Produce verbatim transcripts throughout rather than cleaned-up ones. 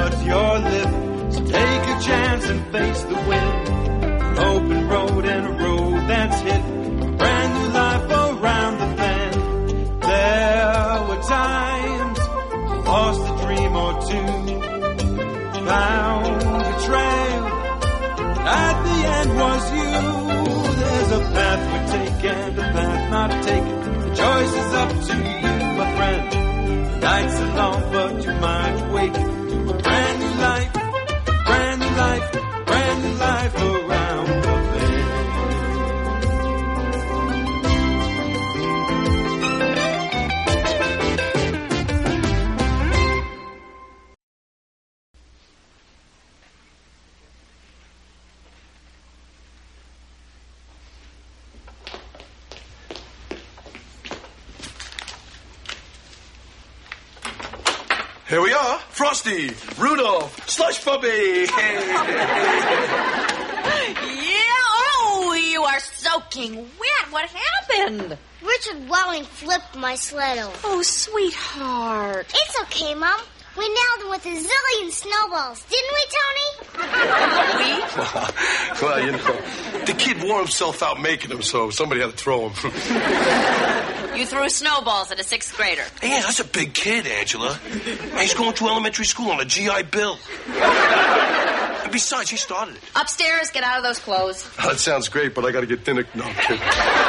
but you're living. So take a chance and face the wind. An open road and a road that's hit. A brand new life around the bend. There were times you lost a dream or two. Found a trail. At the end was you. There's a path we take and a path not taken. The choice is up to you, my friend. The nights are long, but you might awaken to a brand new life, brand new life, brand new life around the bend. Here we are, Frosty, Rudolph, Slush Puppy. Yeah, oh, you are soaking wet. What happened? Richard Welling flipped my sled over. Oh, sweetheart. It's okay, Mom. We nailed him with a zillion snowballs, didn't we, Tony? We? Well, you know, the kid wore himself out making them, so somebody had to throw him. You threw snowballs at a sixth grader. Yeah, that's a big kid, Angela. He's going to elementary school on a G I Bill. And besides, he started it. Upstairs, get out of those clothes. Oh, that sounds great, but I got to get dinner. No, I'm kidding.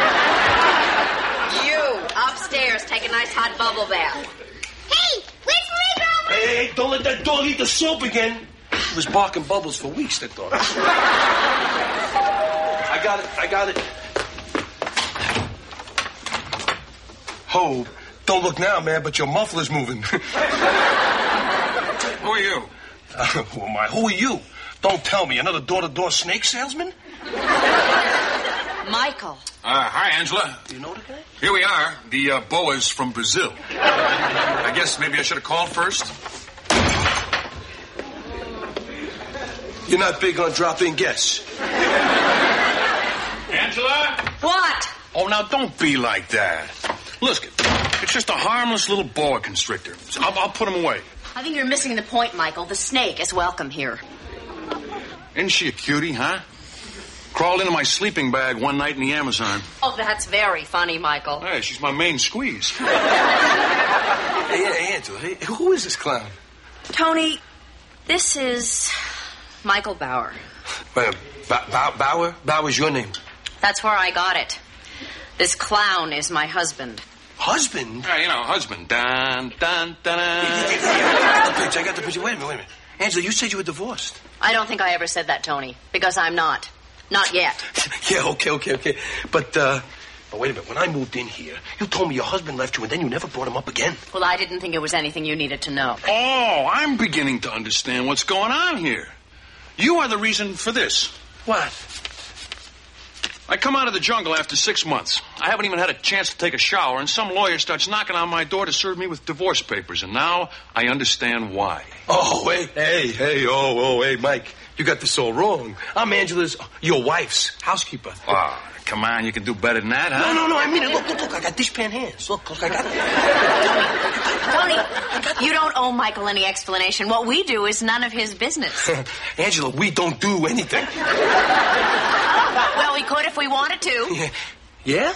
You, upstairs, take a nice hot bubble bath. Hey, wait for me, Grover! Hey, hey, don't let that dog eat the soap again. He was barking bubbles for weeks, that dog. I got it, I got it. Ho, don't look now, man, but your muffler's moving. Who are you? Uh, who am I? Who are you? Don't tell me. Another door-to-door snake salesman? Michael. Uh, hi, Angela. You know the guy? Here we are, the uh, Boas from Brazil. I guess maybe I should have called first. You're not big on drop-in guests. Angela? What? Oh, now don't be like that. Listen, it's just a harmless little boa constrictor. So I'll, I'll put him away. I think you're missing the point, Michael. The snake is welcome here. Isn't she a cutie, huh? Crawled into my sleeping bag one night in the Amazon. Oh, that's very funny, Michael. Hey, she's my main squeeze. Hey, hey, Angela, hey, who is this clown? Tony, this is Michael Bauer. Wait, ba- ba- Bauer? Bauer's your name. That's where I got it. This clown is my husband. Husband? Yeah, you know, husband. Dun, dun, dun, dun. I got the picture, I got the picture. Wait a minute, wait a minute. Angela, you said you were divorced. I don't think I ever said that, Tony, because I'm not. Not yet. Yeah, okay, okay, okay. But, uh, but wait a minute. When I moved in here, you told me your husband left you and then you never brought him up again. Well, I didn't think it was anything you needed to know. Oh, I'm beginning to understand what's going on here. You are the reason for this. What? I come out of the jungle after six months. I haven't even had a chance to take a shower, and some lawyer starts knocking on my door to serve me with divorce papers, and now I understand why. Oh, wait. Hey, hey, oh, oh, hey, Mike. You got this all wrong. I'm Angela's, your wife's housekeeper. Ah, oh, come on, you can do better than that, huh? No, no, no, I mean it. Look, look, look, I got dishpan hands. Look, look, I got it. Tony, you don't owe Michael any explanation. What we do is none of his business. Angela, we don't do anything. Well, we could if we wanted to. Yeah?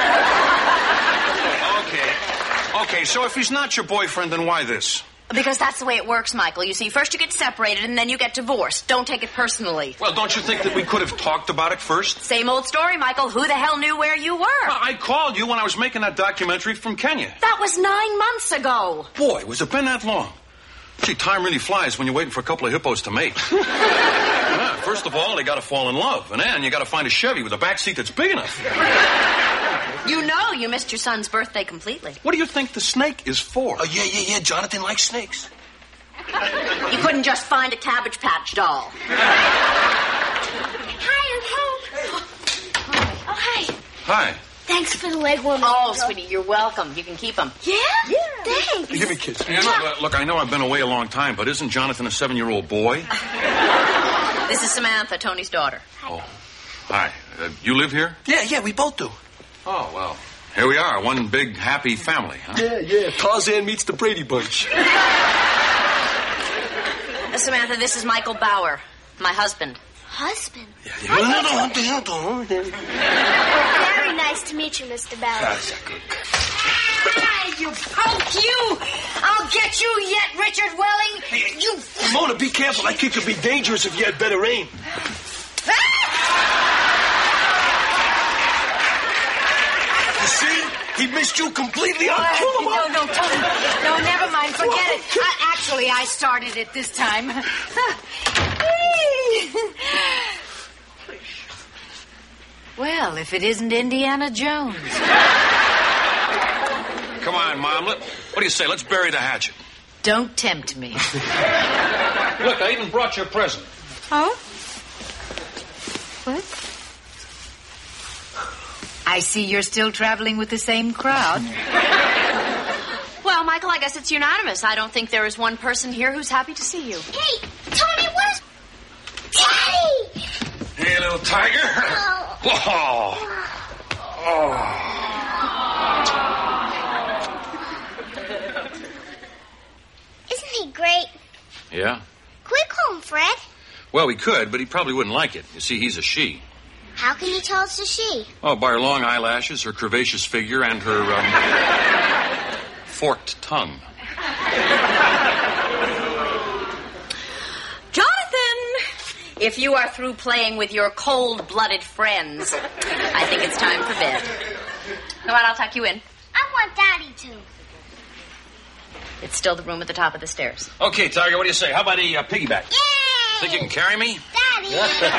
Yeah? Okay. Okay, so if he's not your boyfriend, then why this? Because that's the way it works, Michael. You see, first you get separated and then you get divorced. Don't take it personally. Well, don't you think that we could have talked about it first? Same old story, Michael. Who the hell knew where you were? Well, I called you when I was making that documentary from Kenya. That was nine months ago. Boy, was it been that long? Gee, time really flies when you're waiting for a couple of hippos to mate. Yeah, first of all, they got to fall in love. And then you got to find a Chevy with a back seat that's big enough. You know you missed your son's birthday completely. What do you think the snake is for? Oh, yeah, yeah, yeah. Jonathan likes snakes. You couldn't just find a Cabbage Patch doll. Hi, I'm home. Oh, hi. Hi. Thanks for the leg warmer. Oh, sweetie, you're welcome. You can keep them. Yeah? Yeah. Thanks. Give me a kiss. Yeah, look, look, I know I've been away a long time, but isn't Jonathan a seven-year-old boy? This is Samantha, Tony's daughter. Oh, hi. Uh, you live here? Yeah, yeah, we both do. Oh, well, here we are, one big, happy family, huh? Yeah, yeah. Tarzan meets the Brady Bunch. Samantha, this is Michael Bauer, my husband. Husband? Yeah, yeah. No, no, no, no, no, no. Very nice to meet you, Mister Bauer. Ah, you punk, you! I'll get you yet, Richard Welling. Hey, you... Mona, be careful. That kid could be dangerous if you had better aim. You see? He missed you completely. I'll kill him. No, no, Tony. No, never mind. Forget it. I, actually, I started it this time. Well, if it isn't Indiana Jones. Come on, Mom. Let, what do you say? Let's bury the hatchet. Don't tempt me. Look, I even brought you a present. Oh? What? I see you're still traveling with the same crowd. Well, Michael, I guess it's unanimous. I don't think there is one person here who's happy to see you. Hey, Tony, where's Daddy? Hey, little tiger. Oh. Oh. Isn't he great? Yeah? Can we call him Fred? Well, we could, but he probably wouldn't like it. You see, he's a she. How can you tell it's a she? Oh, by her long eyelashes, her curvaceous figure, and her, um, forked tongue. Jonathan, if you are through playing with your cold-blooded friends, I think it's time for bed. Come on, I'll tuck you in. I want Daddy to. It's still the room at the top of the stairs. Okay, Tiger, what do you say? How about a uh, piggyback? Yay! Think you can carry me? Daddy!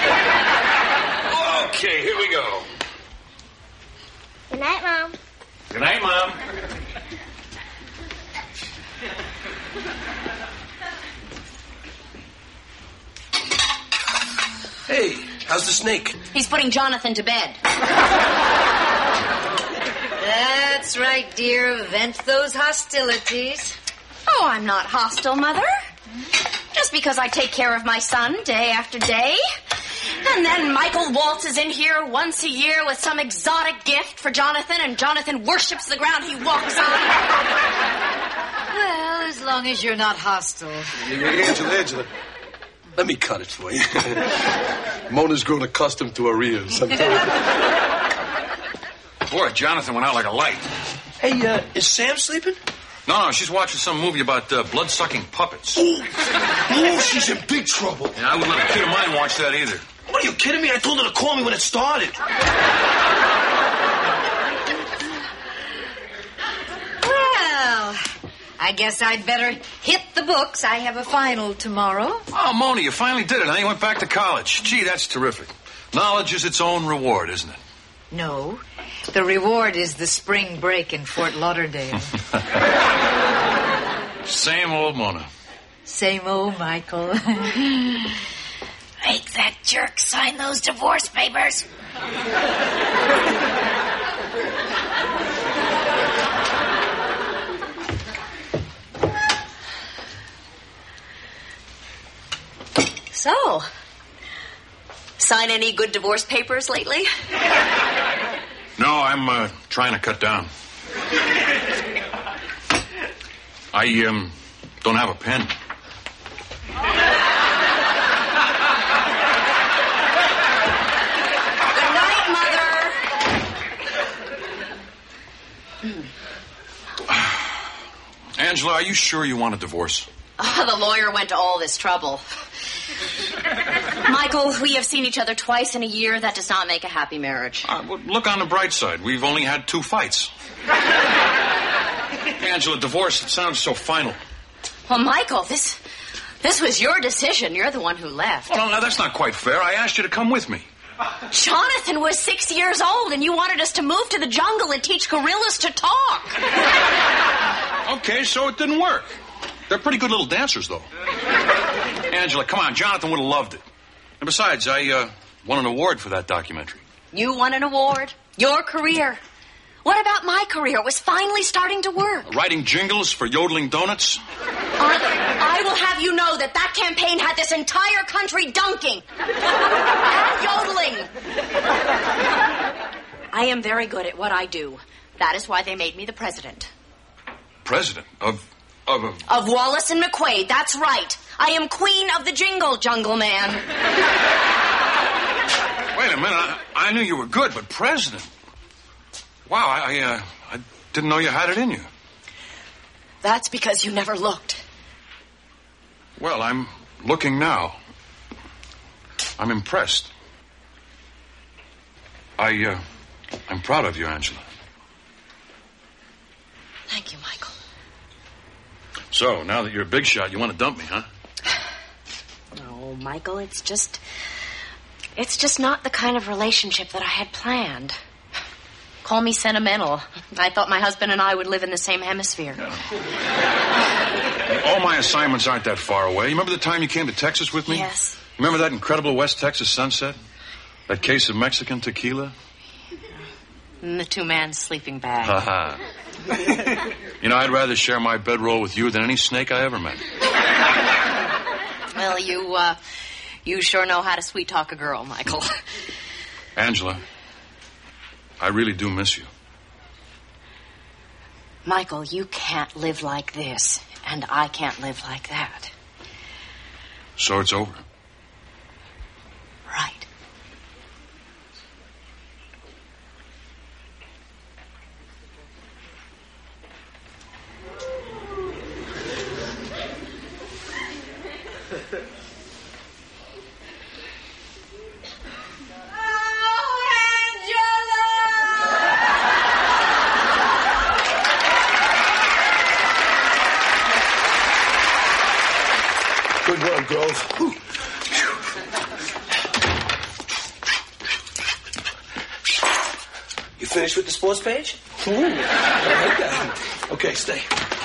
Okay, here we go. Good night, Mom. Good night, Mom. Hey, how's the snake? He's putting Jonathan to bed. That's right, dear. Vent those hostilities. Oh, I'm not hostile, Mother. Just because I take care of my son day after day. And then Michael waltzes in here once a year with some exotic gift for Jonathan, and Jonathan worships the ground he walks on. Well, as long as you're not hostile. Angela, Angela, let me cut it for you. Mona's grown accustomed to her ears. I'm telling you. Boy, Jonathan went out like a light. Hey, uh, is Sam sleeping? No, no, she's watching some movie about uh, blood-sucking puppets. Oh, oh, she's in big trouble. Yeah, I wouldn't let a kid of mine watch that either. What, are you kidding me? I told her to call me when it started. Well, I guess I'd better hit the books. I have a final tomorrow. Oh, Mona, you finally did it, huh? You went back to college. Gee, that's terrific. Knowledge is its own reward, isn't it? No, the reward is the spring break in Fort Lauderdale. Same old Mona. Same old Michael. Make that jerk sign those divorce papers. So, sign any good divorce papers lately? No, I'm uh, trying to cut down. I um, don't have a pen. Good night, Mother. Angela, are you sure you want a divorce? Oh, the lawyer went to all this trouble. Michael, we have seen each other twice in a year. That does not make a happy marriage. Uh, well, look on the bright side. We've only had two fights. Angela, divorce, it sounds so final. Well, Michael, this this was your decision. You're the one who left. Oh, no, no, that's not quite fair. I asked you to come with me. Jonathan was six years old, and you wanted us to move to the jungle and teach gorillas to talk. Okay, so it didn't work. They're pretty good little dancers, though. Angela, come on. Jonathan would have loved it. And besides, I uh, won an award for that documentary. You won an award. Your career. What about my career? It was finally starting to work. Writing jingles for yodeling donuts? I, I will have you know that that campaign had this entire country dunking. And yodeling. I am very good at what I do. That is why they made me the president. President? Of Of, of, Of Wallace and McQuaid, that's right. I am queen of the jingle, Jungle Man. Wait a minute. I, I knew you were good, but president? Wow, I, I, uh, I didn't know you had it in you. That's because you never looked. Well, I'm looking now. I'm impressed. I, uh, I'm proud of you, Angela. Thank you, Michael. So, now that you're a big shot, you want to dump me, huh? No, Michael, it's just... It's just not the kind of relationship that I had planned. Call me sentimental. I thought my husband and I would live in the same hemisphere. Yeah. All my assignments aren't that far away. You remember the time you came to Texas with me? Yes. Remember that incredible West Texas sunset? That case of Mexican tequila? And the two-man sleeping bag. Ha ha. You know, I'd rather share my bedroll with you than any snake I ever met. Well, you, uh, you sure know how to sweet-talk a girl, Michael. Angela, I really do miss you. Michael, you can't live like this, and I can't live like that. So it's over. Right. Good work, Grove. Whew. You finished with the sports page? Ooh, I like that. Okay, stay.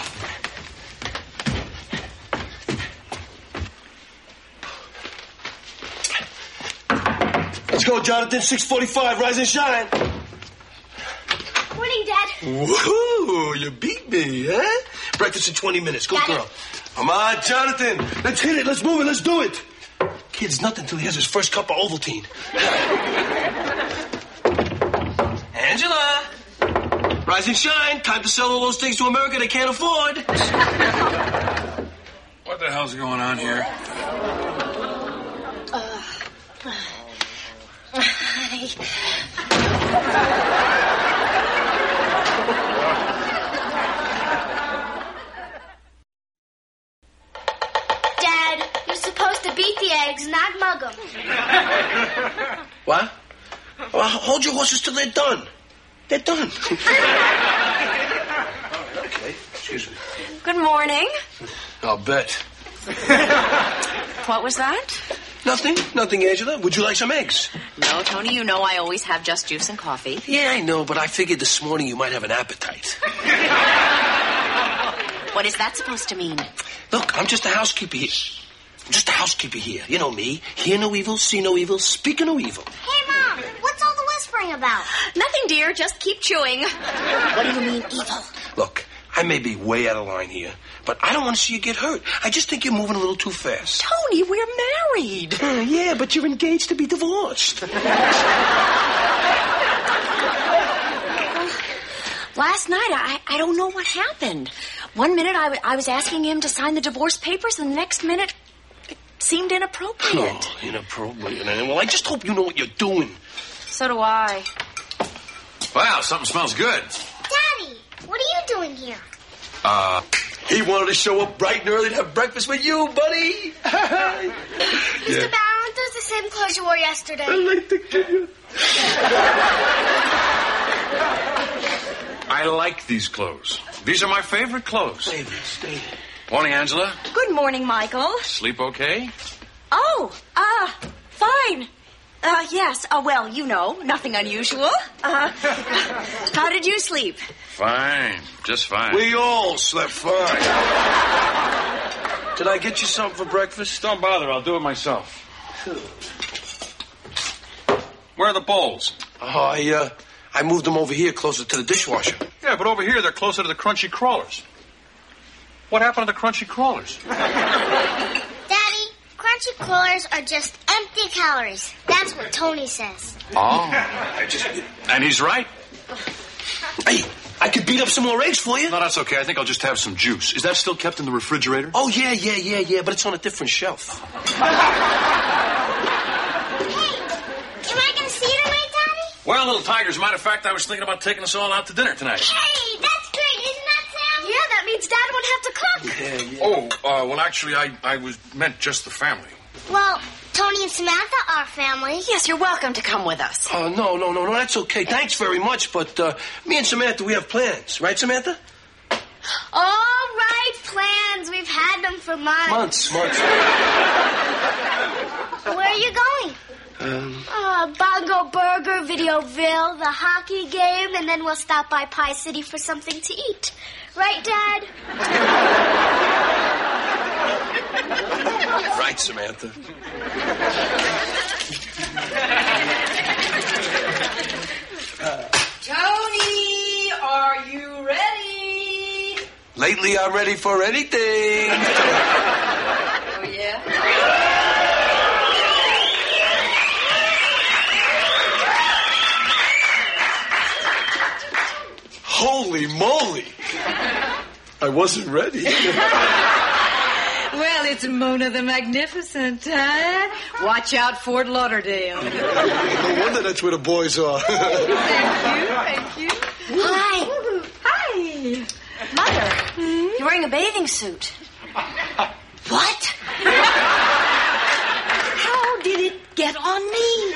Let's go, Jonathan. six forty-five. Rise and shine. Morning, Dad. Woohoo! You beat me, huh? Breakfast in twenty minutes. Good Got girl. it. Come on, Jonathan. Let's hit it. Let's move it. Let's do it. Kid's nothing until he has his first cup of Ovaltine. Angela! Rise and shine. Time to sell all those things to America they can't afford. What the hell's going on here? Uh, I... Dad, you're supposed to beat the eggs, not mug them. What? Well, hold your horses till they're done. They're done. Okay, excuse me. Good morning. I'll bet. What was that? Nothing, nothing, Angela. Would you like some eggs? No, Tony, you know I always have just juice and coffee. Yeah, I know, but I figured this morning you might have an appetite. What is that supposed to mean? Look, I'm just a housekeeper here. I'm just a housekeeper here. You know me. Hear no evil, see no evil, speak no evil. Hey, Mom, what's all the whispering about? Nothing, dear. Just keep chewing. What do you mean, evil? Look, I may be way out of line here, but I don't want to see you get hurt. I just think you're moving a little too fast. Tony, we're married. Uh, yeah, but you're engaged to be divorced. Last night, I, I don't know what happened. One minute, I, w- I was asking him to sign the divorce papers, and the next minute, it seemed inappropriate. Oh, inappropriate. Well, I just hope you know what you're doing. So do I. Wow, something smells good. Daddy, what are you doing here? Uh, He wanted to show up bright and early to have breakfast with you, buddy. Mister Barron, aren't those the same clothes you wore yesterday? I like to give you. I like these clothes. These are my favorite clothes. David, stay. Morning, Angela. Good morning, Michael. Sleep okay? Oh, uh, fine. Uh, yes. Uh, well, you know, nothing unusual. Uh, how did you sleep? Fine. Just fine. We all slept fine. Did I get you something for breakfast? Don't bother. I'll do it myself. Where are the bowls? Oh, I, uh, I moved them over here closer to the dishwasher. Yeah, but over here they're closer to the crunchy crawlers. What happened to the crunchy crawlers? Daddy, crunchy crawlers are just empty calories. That's what Tony says. Oh. I just... And he's right. Hey, I I could beat up some more eggs for you. No, that's okay. I think I'll just have some juice. Is that still kept in the refrigerator? Oh, yeah, yeah, yeah, yeah, but it's on a different shelf. Hey, am I going to see you tonight, Daddy? Well, little Tiger, as a matter of fact, I was thinking about taking us all out to dinner tonight. Hey, that's great. Isn't that Sam? Yeah, that means Dad won't have to cook. Yeah, yeah. Oh, uh, well, actually, I, I was meant just the family. Well, Tony and Samantha are family. Yes, you're welcome to come with us. Oh, no, no, no, no, that's okay. Thanks very much, but uh, me and Samantha, we have plans. Right, Samantha? All right, plans. We've had them for months. Months, months. Where are you going? Um, Uh, Bongo Burger, Videoville, the hockey game, and then we'll stop by Pie City for something to eat. Right, Dad? right, Samantha. Tony, are you ready? Lately, I'm ready for anything. Oh, yeah? Holy moly. I wasn't ready. Well, it's Mona the Magnificent, huh? Watch out, Fort Lauderdale. No wonder that's where the boys are. Thank you, thank you. Hi. Hi. Mother, you're wearing a bathing suit. What? How did it get on me?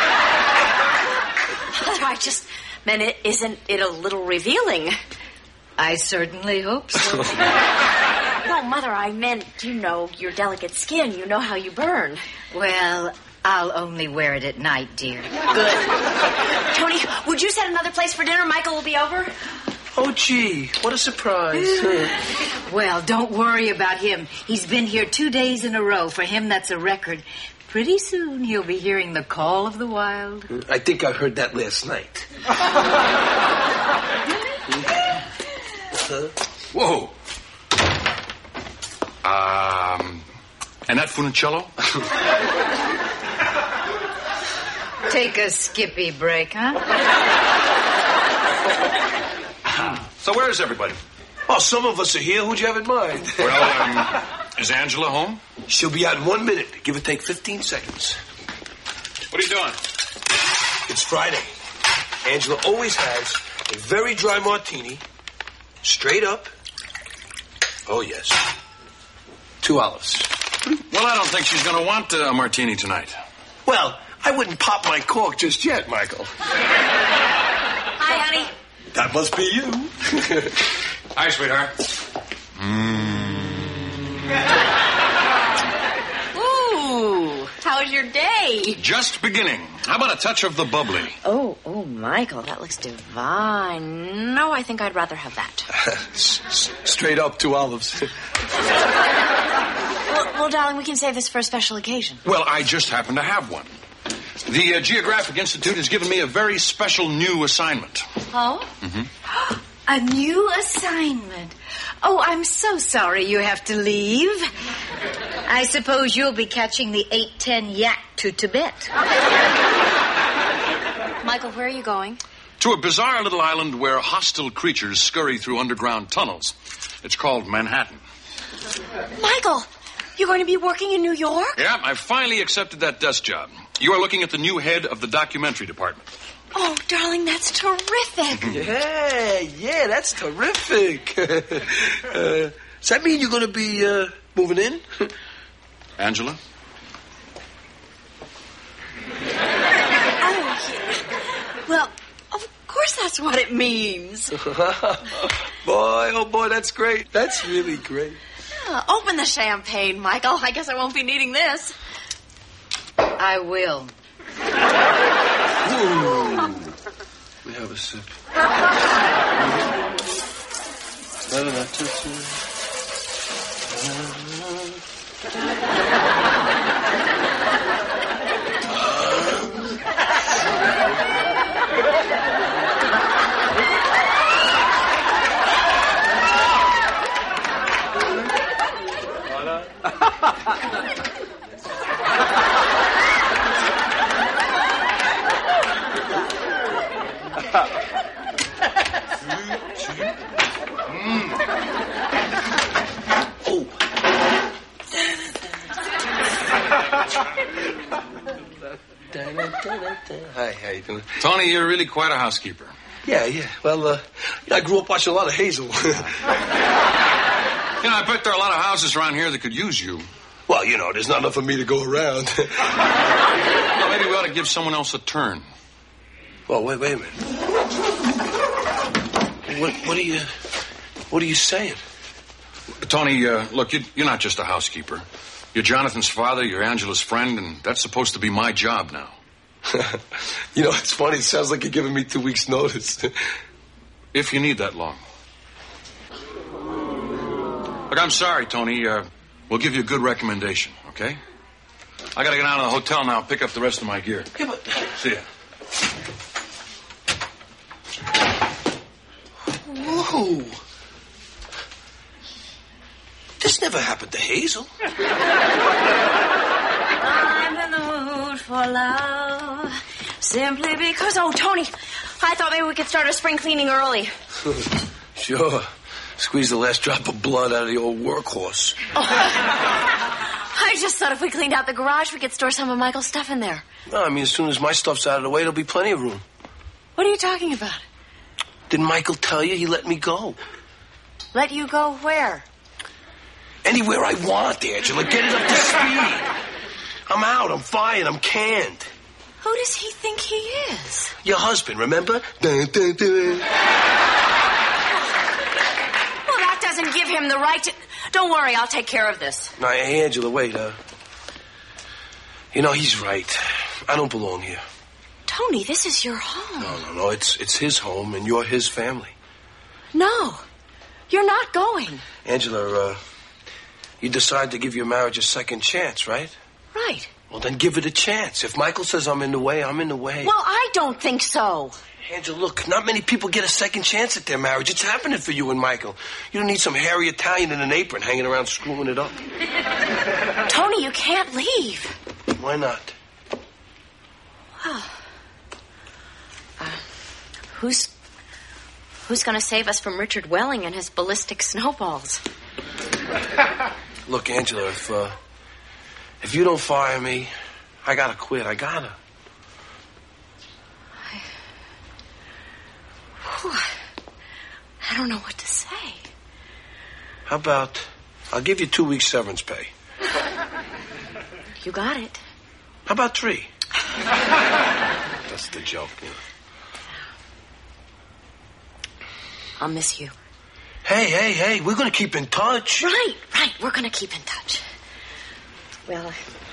Mother, I just meant it. Isn't it a little revealing? I certainly hope so. No, Mother, I meant, you know, your delicate skin. You know how you burn. Well, I'll only wear it at night, dear. Good. Tony, would you set another place for dinner? Michael will be over. Oh, gee, what a surprise. Well, don't worry about him. He's been here two days in a row. For him, that's a record. Pretty soon, he'll be hearing the call of the wild. I think I heard that last night. Whoa. Um, and that Funicello? Take a skippy break, huh? So where is everybody? Well, some of us are here. Who'd you have in mind? Well, um, is Angela home? She'll be out in one minute. Give or take fifteen seconds. What are you doing? It's Friday. Angela always has a very dry martini, straight up. Oh, yes. Two olives. Well, I don't think she's going to want uh, a martini tonight. Well, I wouldn't pop my cork just yet, Michael. Hi, honey. That must be you. Hi, sweetheart. Ooh, how's your day? Just beginning. How about a touch of the bubbly? Oh, oh, Michael, that looks divine. No, I think I'd rather have that. S- s- straight up, two olives. Well, well, darling, we can save this for a special occasion. Well, I just happen to have one. The uh, Geographic Institute has given me a very special new assignment. Oh? Mm-hmm. A new assignment. Oh, I'm so sorry you have to leave. I suppose you'll be catching the eight ten yak to Tibet. Michael, where are you going? To a bizarre little island where hostile creatures scurry through underground tunnels. It's called Manhattan. Michael, you're going to be working in New York? Yeah, I finally accepted that desk job. You are looking at the new head of the documentary department. Oh, darling, that's terrific. Yeah, yeah, that's terrific. uh, does that mean you're going to be uh, moving in? Angela? Oh, yeah. Well, of course that's what it means. Boy, oh boy, that's great. That's really great. Uh, open the champagne, Michael. I guess I won't be needing this. I will. Ooh. We have a sip. Mm. Oh. Hi, how you doing? Tony, you're really quite a housekeeper. Yeah, yeah. Well, uh, yeah, I grew up watching a lot of Hazel. You know, I bet there are a lot of houses around here that could use you. Well, you know, there's not enough of me to go around. Well, maybe we ought to give someone else a turn. Well, wait, wait a minute. What, what are you, what are you saying? Tony, uh, look, you, you're not just a housekeeper. You're Jonathan's father, you're Angela's friend, and that's supposed to be my job now. You know, it's funny. It sounds like you're giving me two weeks' notice. If you need that long. Look, I'm sorry, Tony. Uh, we'll give you a good recommendation, okay? I gotta get out of the hotel now, pick up the rest of my gear. Yeah, but... See ya. Whoa. This never happened to Hazel. I'm in the mood for love. Simply because... Oh, Tony, I thought maybe we could start our spring cleaning early. Sure. Squeeze the last drop of blood out of the old workhorse. Oh. I just thought if we cleaned out the garage, we could store some of Michael's stuff in there. No, I mean, as soon as my stuff's out of the way, there'll be plenty of room. What are you talking about? Didn't Michael tell you he let me go? Let you go where? Anywhere I want, Angela. Get it up to speed. I'm out. I'm fired. I'm canned. Who does he think he is? Your husband, remember? Dun, dun, dun. Well, that doesn't give him the right to... Don't worry, I'll take care of this. No, hey, Angela, wait. Uh, you know, he's right. I don't belong here. Tony, this is your home. No, no, no. It's, it's his home, and you're his family. No, you're not going. Angela, uh, you decide to give your marriage a second chance, right? Right. Well, then give it a chance. If Michael says I'm in the way, I'm in the way. Well, I don't think so. Angela, look, not many people get a second chance at their marriage. It's happening for you and Michael. You don't need some hairy Italian in an apron hanging around screwing it up. Tony, you can't leave. Why not? Well, uh, who's who's going to save us from Richard Welling and his ballistic snowballs? Look, Angela, if uh, if you don't fire me, I gotta quit. I gotta. I, whew, I don't know what to say. How about I'll give you two weeks severance pay? You got it. How about three? That's the joke. Yeah. I'll miss you. Hey, hey, hey, we're going to keep in touch. Right, right. We're going to keep in touch. Well,